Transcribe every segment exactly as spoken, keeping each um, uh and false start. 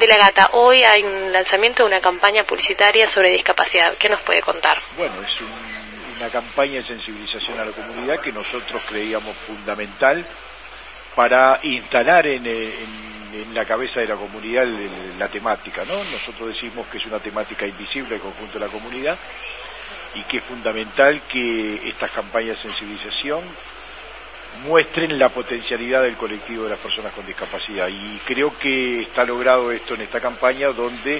Estela Gata, hoy hay un lanzamiento de una campaña publicitaria sobre discapacidad. ¿Qué nos puede contar? Bueno, es un, una campaña de sensibilización a la comunidad que nosotros creíamos fundamental para instalar en, en, en la cabeza de la comunidad la temática, ¿no? Nosotros decimos que es una temática invisible del conjunto de la comunidad y que es fundamental que estas campañas de sensibilización muestren la potencialidad del colectivo de las personas con discapacidad, y creo que está logrado esto en esta campaña, donde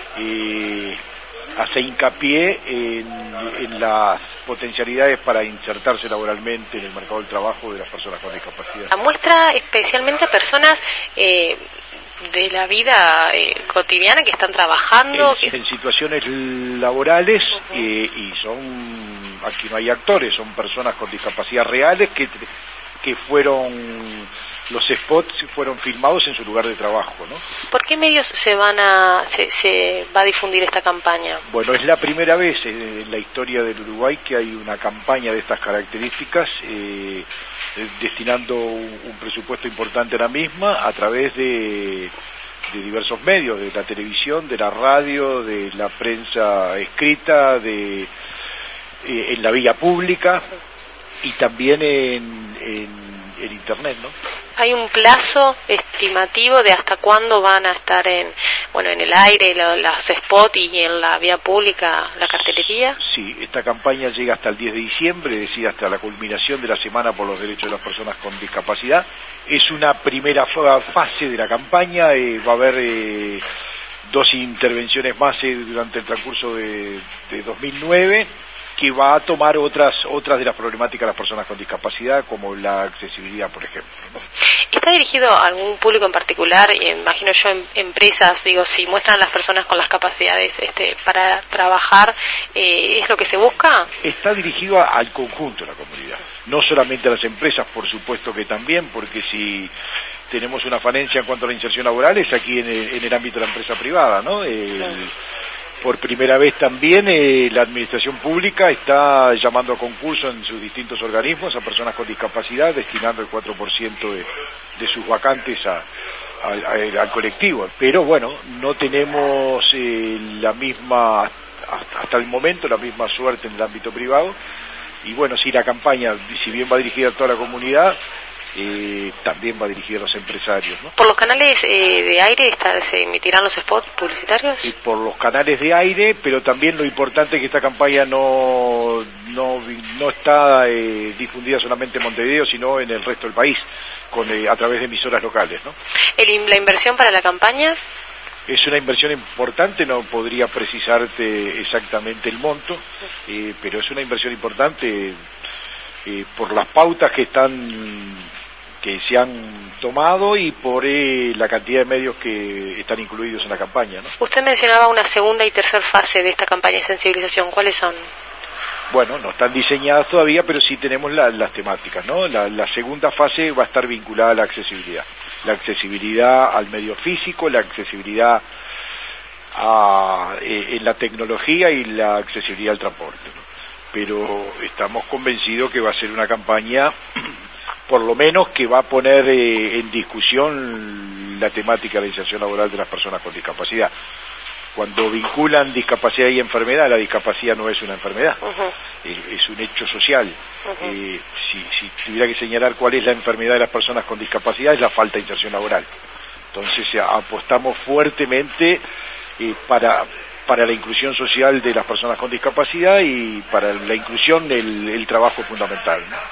eh, hace hincapié en, en las potencialidades para insertarse laboralmente en el mercado del trabajo de las personas con discapacidad. Muestra especialmente a personas eh, de la vida eh, cotidiana que están trabajando en, que... en situaciones laborales. uh-huh. eh, y son, aquí no hay actores, son personas con discapacidad reales que que fueron, los spots fueron filmados en su lugar de trabajo, ¿no? ¿Por qué medios se van a se, se va a difundir esta campaña? Bueno, es la primera vez en la historia del Uruguay que hay una campaña de estas características, eh, destinando un, un presupuesto importante a la misma a través de, de diversos medios, de la televisión, de la radio, de la prensa escrita, de eh, en la vía pública y también en, en, en internet, ¿no? ¿Hay un plazo estimativo de hasta cuándo van a estar en bueno en el aire las spots y en la vía pública la cartelería? Sí, esta campaña llega hasta el diez de diciembre, es decir, hasta la culminación de la Semana por los Derechos de las Personas con Discapacidad. Es una primera fase de la campaña, eh, va a haber eh, dos intervenciones más eh, durante el transcurso de, de dos mil nueve, que va a tomar otras otras de las problemáticas de las personas con discapacidad, como la accesibilidad, por ejemplo, ¿no? ¿Está dirigido a algún público en particular? Imagino yo, en, empresas, digo, si muestran a las personas con las capacidades este, para trabajar, eh, ¿es lo que se busca? Está dirigido a, al conjunto de la comunidad, no solamente a las empresas, por supuesto que también, porque si tenemos una falencia en cuanto a la inserción laboral es aquí en el, en el ámbito de la empresa privada, ¿no? El, claro. Por primera vez también eh, la administración pública está llamando a concurso en sus distintos organismos a personas con discapacidad, destinando el cuatro por ciento de, de sus vacantes a, a, a, al colectivo. Pero bueno, no tenemos eh, la misma, hasta, hasta el momento, la misma suerte en el ámbito privado. Y bueno, sí, la campaña, si bien va dirigida a toda la comunidad, Eh, también va dirigida a los empresarios, ¿no? ¿Por los canales eh, de aire está, se emitirán los spots publicitarios? Y por los canales de aire, pero también lo importante es que esta campaña no no, no está eh, difundida solamente en Montevideo, sino en el resto del país, con eh, a través de emisoras locales, ¿no? ¿El, ¿La inversión para la campaña? Es una inversión importante, no podría precisarte exactamente el monto, eh, pero es una inversión importante eh, por las pautas que están que se han tomado y por eh, la cantidad de medios que están incluidos en la campaña, ¿no? Usted mencionaba una segunda y tercera fase de esta campaña de sensibilización. ¿Cuáles son? Bueno, no están diseñadas todavía, pero sí tenemos la, las temáticas, ¿no? La, la segunda fase va a estar vinculada a la accesibilidad. La accesibilidad al medio físico, la accesibilidad a, eh, en la tecnología y la accesibilidad al transporte, ¿no? Pero estamos convencidos que va a ser una campaña por lo menos que va a poner eh, en discusión la temática de la inserción laboral de las personas con discapacidad. Cuando vinculan discapacidad y enfermedad, la discapacidad no es una enfermedad, uh-huh. es, es un hecho social. Uh-huh. eh, si, si tuviera que señalar cuál es la enfermedad de las personas con discapacidad, es la falta de inserción laboral. Entonces apostamos fuertemente eh, para... para la inclusión social de las personas con discapacidad y para la inclusión del el trabajo fundamental, ¿no?